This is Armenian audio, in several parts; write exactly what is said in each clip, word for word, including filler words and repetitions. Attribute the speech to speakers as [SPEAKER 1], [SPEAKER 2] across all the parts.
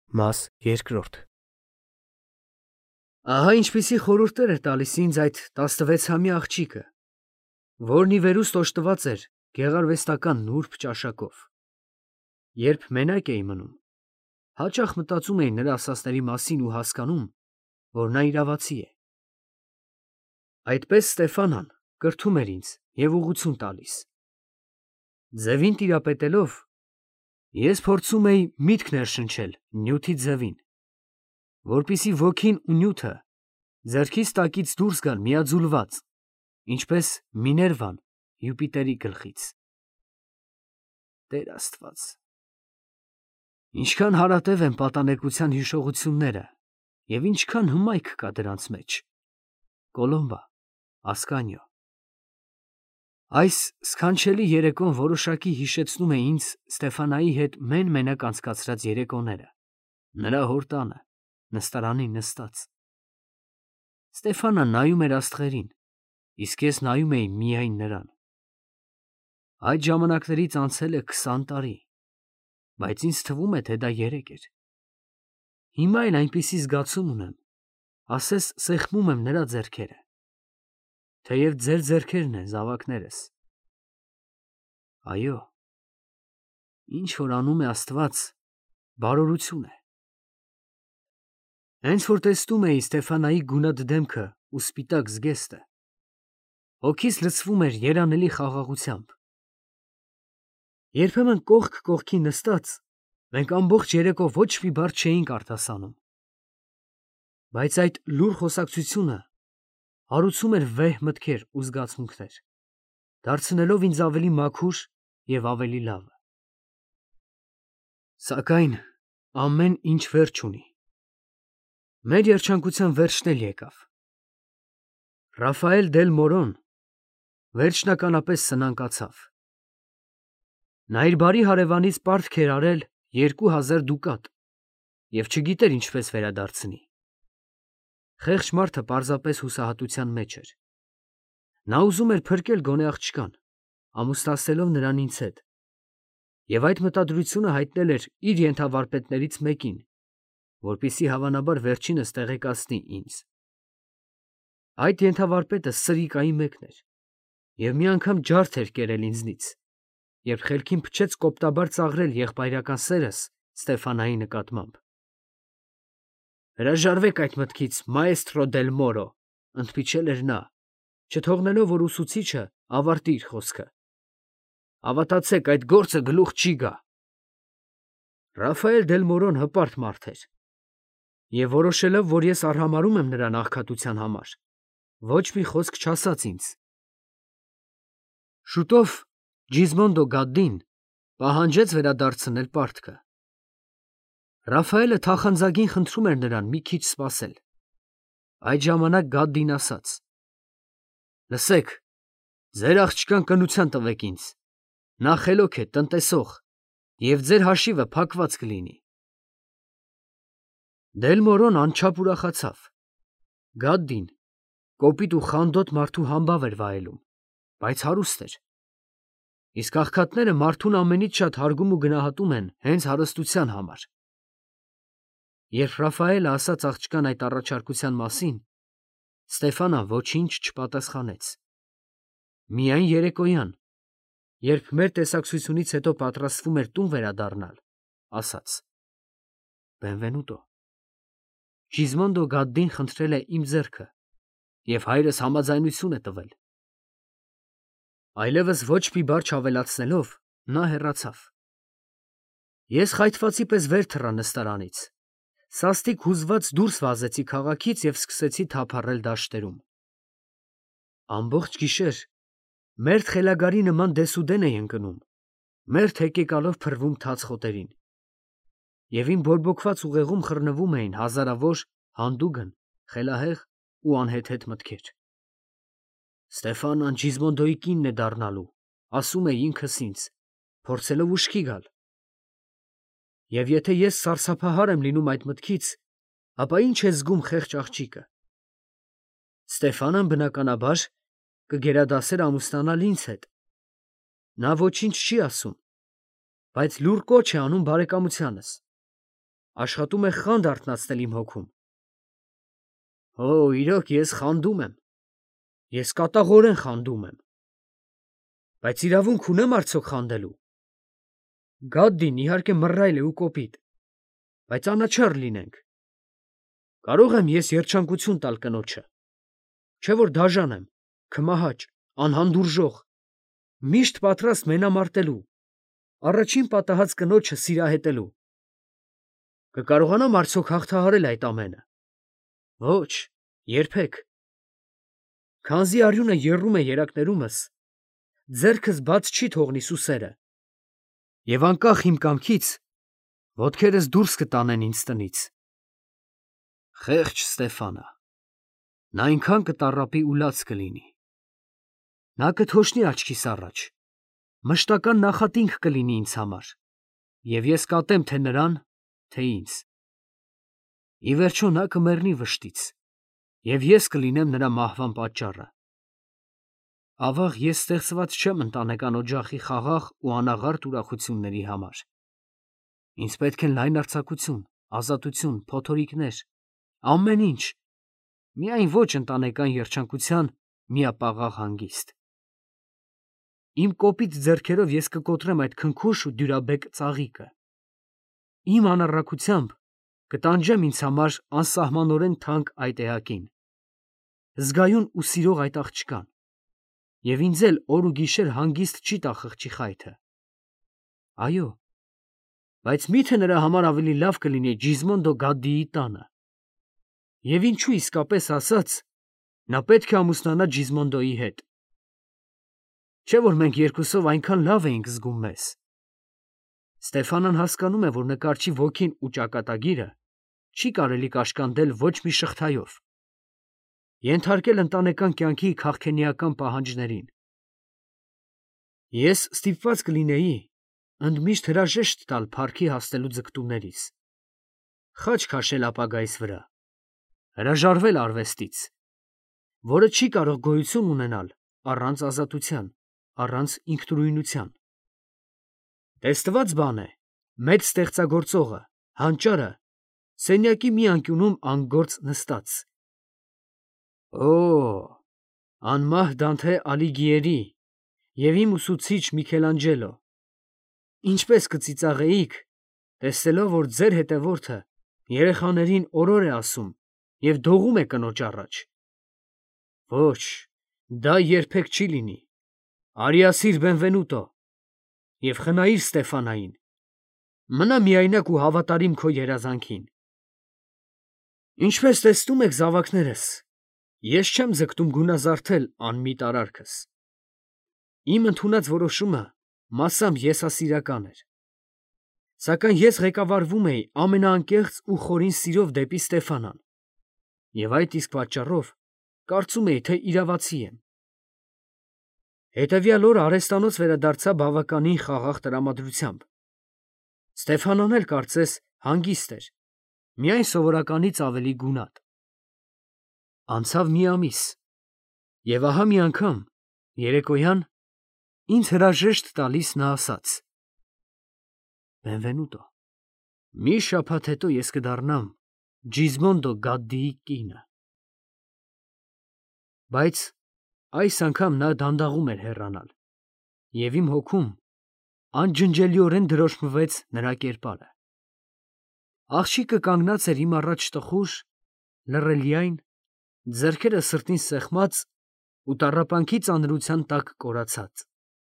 [SPEAKER 1] Մաս երկրորդ
[SPEAKER 2] Ահա ինչպիսի խորհուրդներ էր տալիս ինձ այդ տասնվեցամյա աղջիկը, որն ի վերուստ օժտված էր գեղարվեստական նուրբ ճաշակով։ Երբ մենակ էի մնում, հաճախ մտածում էի նրա ասածների մասին ու հասկանում, որ նա իրավացի է։ Այդպես Ստեֆանան կրթում էր ինձ և ուղղություն տալիս։ Ձևին տիրապետելով, ես փորձում էի միտք ներշնչել նյութի ձևին, որպեսզի ոգին ու նյութը ձեռքիս տակից դուրս գան միաձուլված, ինչպես Միներվան Յուպիտերի գլխից։ Տեր Աստված, ինչքան հարատև են պատանեկության հիշողությունները և ինչքան հմայք կա դրանց մեջ։ Կոլոմբա, Ասկանիո։ Այս սքանչելի երեկոն որոշակի հիշեցնում է ինձ Ստեֆանայի հետ մեն-մենակ անցկացրած երեկոները, նրա հոր տանը, նստարանին նստած։ Ստեֆանան նայում էր աստղերին, իսկ ես նայում էի միայն նրան։ Այդ ժամանակներից անցել է քսան տարի, բայց ինձ թվում է, թե դա երեկ էր։ Հիմա էլ այնպիսի զգացում ունեմ, ասես սեղմում եմ նրա ձեռքերը, թեև ձեր ձեռքերն են, զավակներս։ Այո, ինչ որ անում է Աստված, բարօրություն է։ Հենց որ տեսնում էի Ստեֆանայի գունատ դեմքը ու սպիտակ զգեստը, հոգիս լցվում էր երանելի խաղաղությամբ։ Երբեմն կողք կողքի նստած, մենք ամբողջ երեկո ոչ մի բառ չէինք արտասանում, բայց այդ լուռ խոսակցությունը հարուցում էր վեհ մտքեր ու զգացմունքներ, դարձնելով ինձ ավելի մաքուր և ավելի լավ։ Սակայն ամեն ինչ վերջ ունի։ Մեր երջանկության վերջն էլ եկավ։ Ռաֆայել դել Մորոն վերջնականապես սնանկացավ։ Նա իր բարի հարևանից պարտք էր արել երկու հազար դուկատ և չգիտեր ինչպես վերադարձնի։ Խեղճ մարդը պարզապես հուսահատության մեջ էր։ Նա ուզում էր փրկել գոնե աղջկան, ամուսնացնելով նրան ինձ հետ, և այդ մտադրությունը հայտնել էր իր ենթավարպետներից մեկին, որպեսզի հավանաբար վերջինս տեղեկացնի ինձ։ Այդ ենթավարպետը Սրիկայի մեկն էր և մի անգամ ջարդ էր կերել ինձնից, երբ խելքին փչեց կոպտաբար ծաղրել եղբայրական սերս Ստեֆանայի նկատմամբ։ Հրաժարվեք այդ մտքից, մաեստրո դել Մորո, ընդմիջել էր նա, չթողնելով, որ ուսուցիչը ավարտի իր խոսքը։ Հավատացեք, այդ գործը գլուխ չի գա։ Ռաֆայել դել Մորոն հպարտ մարդ էր, և որոշելով, որ ես արհամարհում եմ նրան աղքատության համար, ոչ մի խոսք չասաց ինձ։ Շուտով Ջիզմոնդո Գադդին պահանջեց վերադարձնել պարտքը։ Ռաֆայելը թախանձագին խնդրում էր նրան մի քիչ սպասել։ Այդ ժամանակ Գադդին ասաց. «Լսեք, ձեր աղջկան կնության տվեք ինձ, նա խելոք է, տնտեսող, և ձեր հաշիվը փակված կլինի»։ Դել Մորոն անչափ ուրախացավ։ Գադդին կոպիտ ու խանդոտ մարդու համբավ էր վայելում, բայց հարուստ էր։ Իսկ աղքատները մարդուն ամենից շատ հարգում ու գնահատում են հենց հարստության համար։ Երբ Ռաֆայելը ասաց աղջկան այդ առաջարկության մասին, Ստեֆանան ոչինչ չպատասխանեց։ Միայն երեկոյան, երբ մեր տեսակցությունից հետո պատրաստվում էր տուն վերադառնալ, ասաց. «Բենվենուտո, Ջիզմոնդո Գադդին խնդրել է իմ ձեռքը և հայրս համաձայնություն է տվել»։ Այլևս ոչ մի բառ չավելացնելով, նա հեռացավ։ Ես խայթվածի պես վեր թռա նստարանից, սաստիկ հուզված դուրս վազեցի քաղաքից և սկսեցի թափառել դաշտերում։ Ամբողջ գիշեր մերթ խելագարի նման դեսուդեն էի ընկնում, մերթ հեկեկալով փռվում թաց խոտերին, և իմ բորբոքված ուղեղում խռնվում էին հազարավոր հանդուգն, խելահեղ ու անհեթեթ մտքեր։ Ստեֆանան Ջիզմոնդոյի կինն է դառնալու, ասում էի ինքս ինձ, փորձելով ուշքի գալ։ Եվ եթե ես սարսափահար եմ լինում այդ մտքից, ապա ի՞նչ է զգում խեղճ աղջիկը։ Ստեֆանան, բնականաբար, կգերադասեր ամուսնանալ ինձ հետ։ Նա ոչինչ չի ասում, բայց լուռ կոչ է անում բարեկամությանս։ աշխատում է խանդ արթնացնել իմ հոգում։ Օ, իրոք ես խանդում եմ, ես կատաղորեն խանդում եմ, բայց իրավունք ունեմ արդյոք խանդելու։ Գադդին իհարկե մռայլ է ու կոպիտ, բայց անաչառ լինենք։ Կարող եմ ես երջանկություն տալ կնոջը, չէ որ դաժան եմ, քմահաճ, անհանդուրժող, միշտ պատրաստ մենամարտելու, առաջին պատահած կնոջը սիրահետելու։ Կկարողանամ արդյոք հաղթահարել այդ ամենը։ Ոչ, երբեք։ Քանզի արյունը եռում է երակներումս, ձեռքս բաց չի թողնի սուսերը, և անկախ իմ կամքից ոտքերս դուրս կտանեն ինձ տնից։ Խեղճ Ստեֆանը, նա այնքան կտառապի ու լաց կլինի։ Նա կթոշնի աչքիս առաջ, մշտական նախատինք կլինի ինձ համար, և ես կատեմ թե նրան, թե ինձ։ Ի վերջո նա կմեռնի վշտից, և ես կլինեմ նրա մահվան պատճառը։ Ավաղ ես ստեղծված չեմ ընտանեկան օջախի խաղաղ ու անաղարտ ուրախությունների համար։ Ինձ պետք են լայնարձակություն, ազատություն, փոթորիկներ, ամեն ինչ, միայն ոչ ընտանեկան երջանկության միապաղաղ հանգիստ։ Իմ կոպիտ ձեռքերով ես կկոտրեմ այդ քնքուշ ու դյուրաբեկ ծաղիկը։ Իմ անառակությամբ կտանջեմ ինձ համար անսահմանորեն թանկ այդ էակին, զգայուն ու սիրող այդ աղջկան, և ինձ էլ օր ու գիշեր հանգիստ չի տա խղճի խայթը։ Այո, բայց մի՞թե նրա համար ավելի լավ կլիներ Ջիզմոնդո Գադդիի տանը։ Եվ ինչու, իսկապես ասած, նա պետք է ամուսնանա Ջիզմոնդոյի հետ։ Չէ՞ որ մենք երկուսով այնքան լավ էինք զգում մեզ։ Ստեֆանան հասկանում է, որ նկարչի ոգին ու ճակատագիրը չի կարելի կաշկանդել ոչ մի շղթայով, ենթարկել ընտանեկան կյանքի քաղքենիական պահանջներին։ Ես ստիպված կլինեի ընդմիշտ հրաժեշտ տալ փառքի հասնելու ձգտումներից, խաչ քաշել ապագայիս վրա, հրաժարվել արվեստից, որը չի կարող գոյություն ունենալ առանց ազատության, առանց ինքնուրույնության։ Տեստված բան է, մեծ ստեղծագործողը, հանճարը, սենյակի մի անկյունում անգործ նստած։ Օ, անմահ Դանթե Ալիգիերի և իմ ուսուցիչ Միքելանջելո, ինչպես կծիծաղեիք, տեսնելով, որ ձեր հետևորդը երեխաներին օրոր է ասում և դողում է կնոջ առաջ։ Ոչ, դա երբեք չի լինի։ Արիասիր Բենվենուտո, և խնայիր Ստեֆանային, մնա միայնակ ու հավատարիմ քո երազանքին։ Ինչպես տեսնում եք, զավակներս, ես չեմ ձգտում գունազարդել անմիտ արարքս։ Իմ ընդունած որոշումը մասամբ եսասիրական էր, սակայն ես ղեկավարվում էի ամենաանկեղծ ու խորին սիրով դեպի Ստեֆանան, և այդ իսկ պատճառով կարծում էի, թե իրավացի եմ։ Հետևյալ օրը արհեստանոց վերադարձա բավականին խաղաղ տրամադրությամբ։ Ստեֆանան էլ կարծես հանգիստ էր, միայն սովորականից ավելի գունատ։ Անցավ մի ամիս, և ահա մի անգամ, երեկոյան, ինձ հրաժեշտ տալիս նա ասաց. Բենվենուտո, մի շաբաթ հետո ես կդառնամ Ջիզմոնդո Գադդիի կինը։ Բայց այս անգամ նա դանդաղում էր հեռանալ, և իմ հոգում անջնջելիորեն դրոշմվեց նրա կերպարը։ Աղջիկը կանգնած էր իմ առաջ տխուր, լռելյայն, ձեռքերը սրտին սեղմած ու տառապանքի ծանրության տակ կորացած։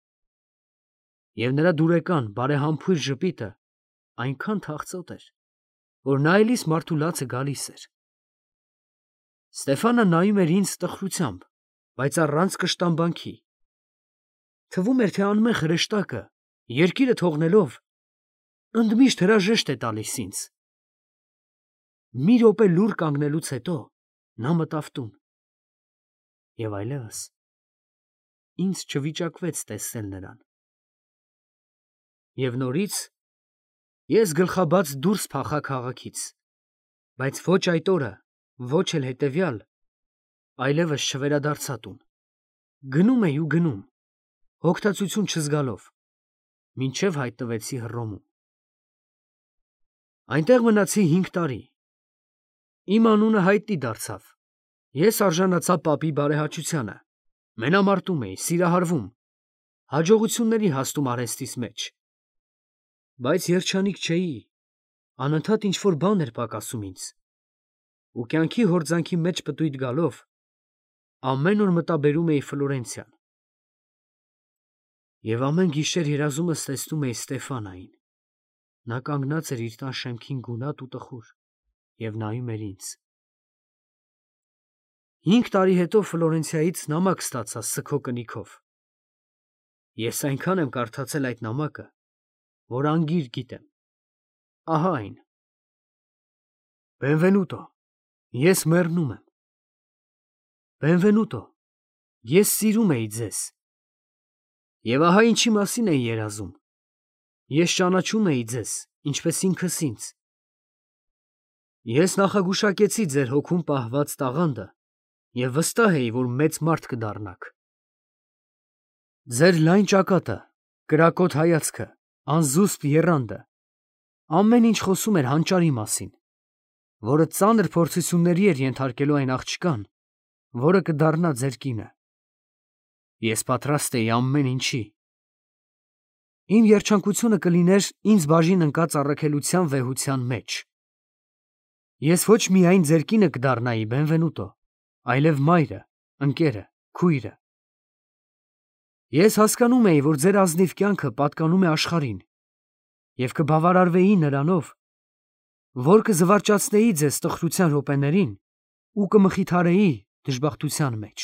[SPEAKER 2] Եվ նրա դուրեկան, բարեհամբույր ժպիտը այնքան թախծոտ էր, որ նայելիս մարդու լացը գալիս էր։ Ստեֆանը նայում էր ինձ տխրությամբ, բայց առանց կշտամբանքի։ Թվում էր, թե անմեղ հրեշտակը, երկիրը թողնելով, ընդմիշտ հրաժեշտ է տալիս ինձ։ Մի րոպե լուռ կանգնելուց հետո նա մտավ տուն։ Եվ այլևս ինձ չվիճակվեց տեսնել նրան։ Եվ նորից ես գլխաբաց դուրս փախա քաղաքից, բայց ոչ այդ օրը, ոչ էլ հետևյալ, այլևս չվերադարձա տուն։ Գնում էի ու գնում, հոգտածություն չզգալով, մինչև հայտնվեցի Հռոմում։ Այնտեղ մնացի հինգ տարի։ Իմ անունը հայտնի դարձավ։ Ես արժանացա պապի բարեհաճությանը, մենամարտում էի, սիրահարվում, հաջողությունների հասնում արհեստիս մեջ։ Բայց երջանիկ չէի, անընդհատ ինչ-որ բան էր պակասում ինձ։ Ու կյանքի հորձանքի մեջ պտույտ գալով, ամեն օր մտաբերում էի Ֆլորենցիան։ Եվ ամեն գիշեր երազումս տեսնում էի Ստեֆանային։ Նա կանգնած էր իր տան շեմքին գունատ ու տխուր և նայում էր ինձ։ Հինգ տարի հետո Ֆլորենցիայից նամակ ստացա սգո կնիքով։ Ես այնքան եմ կարդացել այդ նամակը, որ անգիր գիտեմ։ Ահա այն. Բենվենուտո, ես մեռնում եմ։ Բենվենուտո, ես սիրում էի ձեզ։ Եվ ահա ինչի մասին էի երազում։ Ես ճանաչում էի ձեզ, ինչպես ինքս ինձ։ Ես նախագուշակեցի ձեր հոգում պահված տաղանդը և վստահ էի, որ մեծ մարդ կդառնաք։ Ձեր լայն ճակատը, կրակոտ հայացքը, անզուսպ եռանդը, ամեն ինչ խոսում էր հանճարի մասին, որը ծանր փորձությունների էր ենթարկելու այն աղջկան, որը կդառնա ձեր կինը։ Ես պատրաստ էի ամեն ինչի։ Իմ երջանկությունը կլիներ ինձ բաժին ընկած առաքելության վեհության մեջ։ Ես ոչ միայն ձեր կինը կդառնայի, Բենվենուտո, այլև մայրը, ընկերը, քույրը։ Ես հասկանում էի, որ ձեր ազնիվ կյանքը պատկանում է աշխարհին և կբավարարվեի նրանով, որ կզվարճացնեի ձեզ տխրության րոպեներին ու կմխիթարեի դժբախտության մեջ։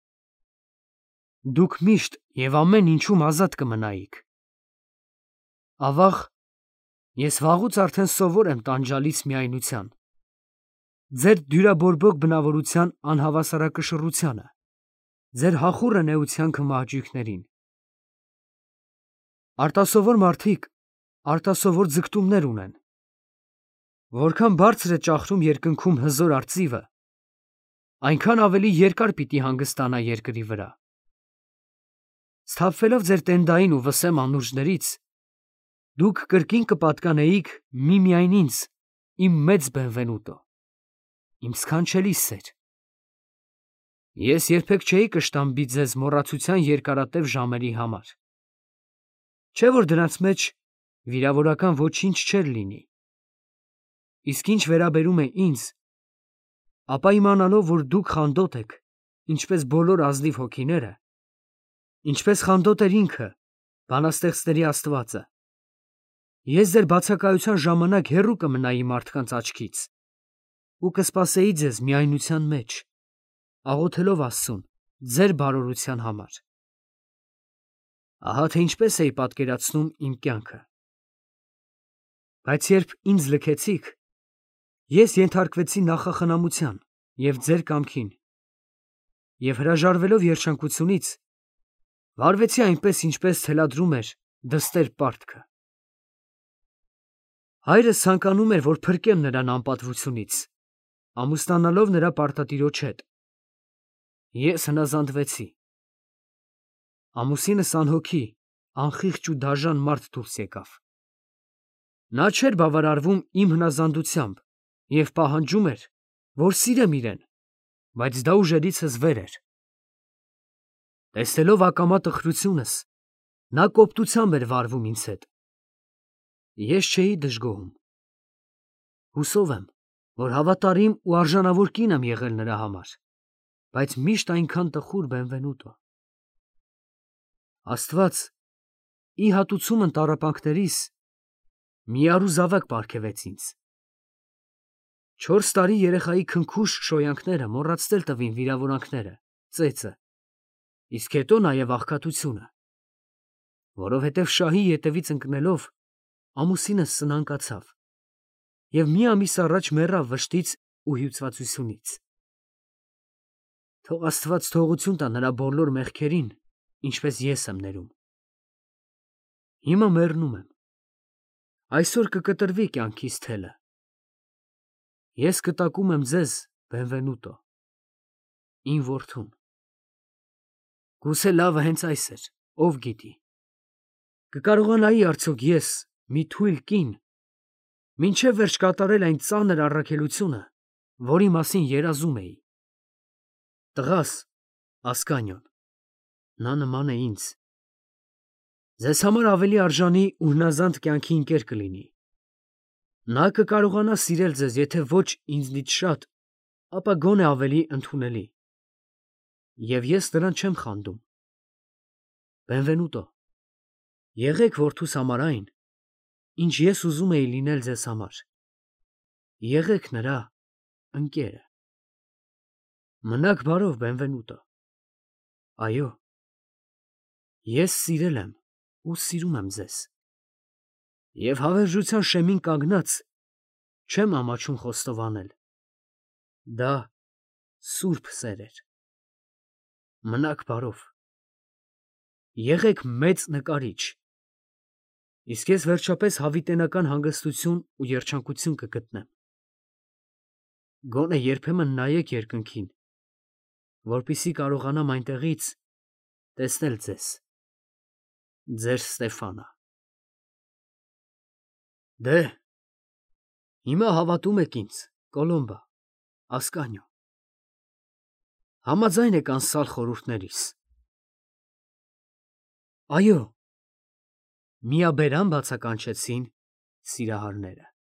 [SPEAKER 2] Դուք միշտ և ամեն ինչում ազատ կմնայիք։ Ավաղ, ես վաղուց արդեն սովոր եմ տանջալից միայնության, ձեր դյուրաբորբոք բնավորության անհավասարակշռությանը, ձեր հախուռն էության քմահաճույքներին։ Արտասովոր մարդիկ արտասովոր ձգտումներ ունեն։ Որքան բարձր է ճախրում երկնքում հզոր արծիվը, այնքան ավելի երկար պիտի հանգստանա երկրի վրա։ Սթափվելով ձեր տենդային ու վսեմ անուրջներից, դուք կրկին կպատկանեիք միմիայն ինձ, իմ մեծ Բենվենուտո, իմ սքանչելի սեր։ Ես երբեք չէի կշտամբի ձեզ մոռացության երկարատև ժամերի համար։ Չէ՞ որ դրանց մեջ վիրավորական ոչինչ չէր լինի։ Իսկ ինչ վերաբերում է ինձ, ապա իմանալով, որ դուք խանդոտ եք, ինչպես բոլոր ազնիվ հոգիները, ինչպես խանդոտ էր ինքը, բանաստեղծների Աստվածը, ես ձեր բացակայության ժամանակ հեռու կմնայի մարդկանց աչքից ու կսպասեի ձեզ միայնության մեջ, աղոթելով Աստծուն ձեր բարօրության համար։ Ահա թե ինչպես էի պատկերացնում իմ կյանքը։ Բայց երբ ինձ լքեցիք, ես ենթարկվեցի նախախնամության և ձեր կամքին և հրաժարվելով երջանկությունից, վարվեցի այնպես, ինչպես թելադրում էր դստեր պարտքը։ Հայրս ցանկանում էր, որ փրկեմ նրան անպատվությունից, ամուսնանալով նրա պարտատիրոջ հետ։ Ես հնազանդվեցի։ Ամուսինս անհոգի, անխիղճ ու դաժան մարդ դուրս եկավ։ Նա չէր բավարարվում իմ հնազանդությամբ և պահանջում էր, որ սիրեմ իրեն, բայց դա ուժերիցս վեր էր։ Տեսնելով ակամա տխրությունս, նա կոպտությամբ էր վարվում ինձ հետ։ Ես չէի դժգոհում։ Հուսով եմ, որ հավատարիմ ու արժանավոր կին եմ եղել նրա համար, բայց միշտ այնքան տխուր, Բենվենուտո։ Աստված ի հատուցումն տառապանքներիս մի առուզավակ պարգևեց ինձ։ Չորս տարի երեխայի քնքուշ շոյանքները մոռացնել տվին վիրավորանքները, ծեծը, իսկ հետո նաև աղքատությունը, որովհետև շահի ետևից ընկնելով ամուսինս սնանկացավ և մի ամիս առաջ մեռավ վշտից ու հյուծվածությունից։ Թող Աստված թողություն տա նրա բոլոր մեղքերին, ինչպես ես եմ ներում։ Հիմա մեռնում եմ։ Այսօր կկտրվի կյանքիս թելը։ Ես կտակում եմ ձեզ, Բենվենուտո, իմ որդուն։ Գուցե լավը հենց այս էր, ով գիտի։ Կկարողանայի արդյոք ես, մի թույլ կին, Մինչև վերջ կատարել այն ծանր առաքելությունը, որի մասին երազում էի։ Տղաս, Ասկանյոն, նա նման է ինձ։ Ձեզ համար ավելի արժանի ու հնազանդ կյանքի ընկեր կլինի։ Նա կկարողանա սիրել ձեզ, եթե ոչ ինձնից շատ, ապա գոնե ավելի ընդունելի։ Եվ ես նրան չեմ խանդում։ Բենվենուտո, եղեք որդուս համար այն, ինչ ես ուզում էի լինել ձեզ համար։ Եղեք նրա ընկերը։ Մնաք բարով, Բենվենուտո։ Այո, ես սիրել եմ ու սիրում եմ ձեզ։ Եվ հավերժության շեմին կանգնած չեմ ամաչում խոստովանել. դա սուրբ սեր էր։ Մնաք բարով։ Եղեք մեծ նկարիչ, իսկ ես վերջապես հավիտենական հանգստություն ու երջանկություն կգտնեմ։ Գոնե երբեմն նայեք երկնքին, որպեսզի կարողանամ այնտեղից տեսնել ձեզ, ձեր Ստեֆանը։ Դե, հիմա հավատում եք ինձ, Կոլոմբա, Ասկանիո։ Համաձայն եք անսալ խորհուրդներիս։ Այո, միաբերան բացականչեցին սիրահարները։